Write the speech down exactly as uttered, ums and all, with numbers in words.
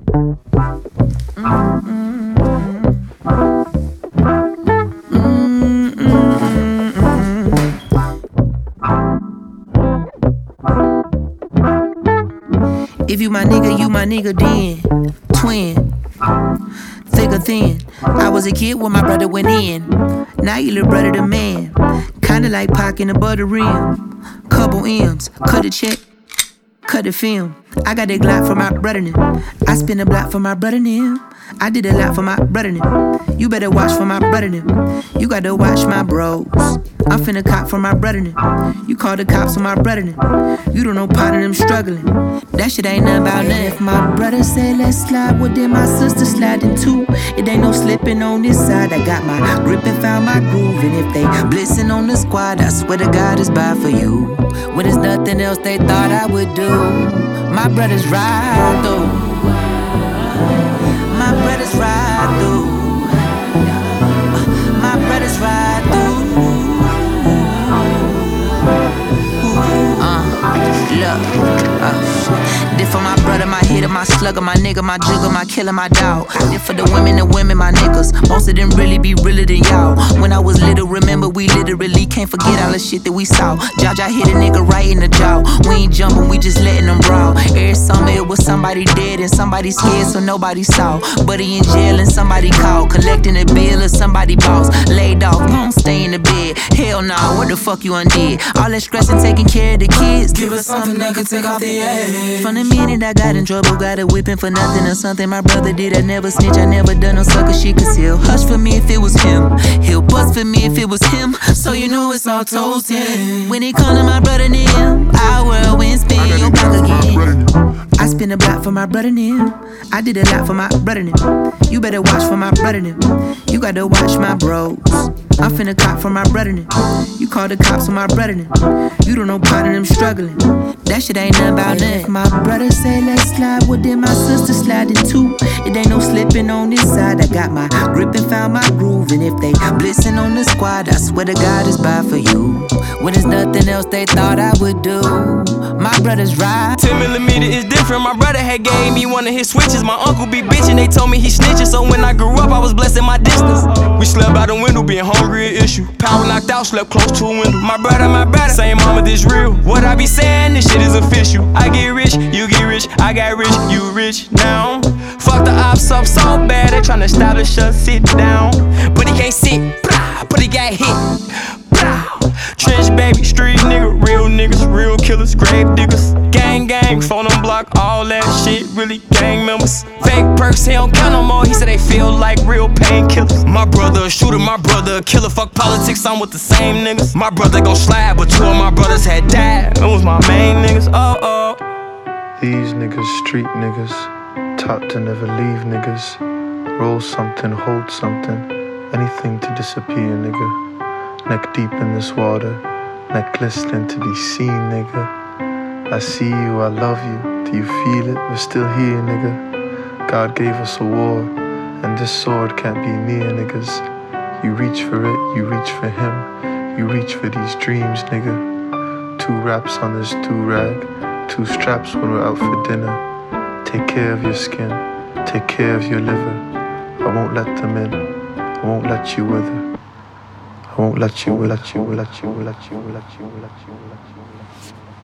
If you my nigga, you my nigga then. Twin, thick or thin. I was a kid when my brother went in. Now you little brother the man. Kinda like Pac in the butter rim. Couple M's, cut a check, cut the film. I got that Glock for my brother now. I spin a block for my brother now. I did a lot for my brother now. You better watch for my brother now. You gotta watch my bros. I'm finna cop for my brother now. You call the cops on my brother now. You don't know part of them struggling. That shit ain't nothing about nothing. If my brother say let's slide, well then my sister sliding too. It ain't no slipping on this side. I got my grip and found my groove. And if they blitzing on the squad, I swear to God it's bad for you. When there's nothing else they thought I would do. My brothers ride through. My brothers ride through. My brothers ride through. Uh, look, uh, did for my brother, my hitter, my slugger, my nigga, my jigger, my killer, my dog. Did for the women, the women, my niggas. Most of them really be realer than y'all. When I was little, remember we literally can't forget all the shit that we saw. Jaja hit a nigga right in the jaw. We ain't jumping, we just letting them brawl. Every summer it was somebody dead and somebody scared, so nobody saw. Buddy in jail and somebody called, collecting a bill or somebody boss. Laid off, gon' stay in the bed. Hell nah, what the fuck you undid? All that stress and taking care of the kids. Give us something that could take off the edge. From the minute I got in trouble, got a whipping for nothing or something my brother did. I never snitch, I never done no sucker shit. Cause he'll hush for me if it was him. He'll bust for me if it was him. So you know it's all toasted. When he callin' my brother name, our world win spin your back again. I spin a block for my brother name. I did a lot for my brother name. You better watch for my brother name. You gotta watch my bros. I'm finna cop for my brother name. You call the cops on my brother name. You don't know part of them struggling. That shit ain't nothing about nothing. If my brother say let's slide, well then my sister sliding too. It ain't no slipping on this side. I got my grip and found my groove. And if they blitzing on the squad, I swear to God it's bad for you. When there's nothing else they thought I would do. My brothers ride. ten millimeter is different. My brother had gave me one of his switches. My uncle be bitching, they told me he snitching. So when I grew up, I was blessed in my distance. We slept out the window, being hungry an issue. Power knocked out, slept close to a window. My brother, my brother, same mama, this real. What I be saying, this shit is official. I get rich, you get rich, I got rich, you rich now. Fuck the ops up so bad, they tryna establish us, sit down. But he can't sit, but he got hit. Trench baby, street nigga, real niggas, real killers, grave diggers. Gang gang, phone and block, all that shit, really gang members. Fake perks, he don't count no more, he said they feel like real painkillers. My brother a shooter, my brother a killer, fuck politics, I'm with the same niggas. My brother gon' slide, but two of my brothers had died. It was my main niggas, oh oh. These niggas, street niggas, taught to never leave niggas. Roll something, hold something, anything to disappear, nigga. Neck deep in this water, neck glistening to be seen, nigga. I see you, I love you, do you feel it? We're still here, nigga. God gave us a war, and this sword can't be near, niggas. You reach for it, you reach for him, you reach for these dreams, nigga. Two wraps on this do-rag, two straps when we're out for dinner. Take care of your skin, take care of your liver. I won't let them in, I won't let you wither. I won't let you, let you, let you, let you, let you, let you, let you.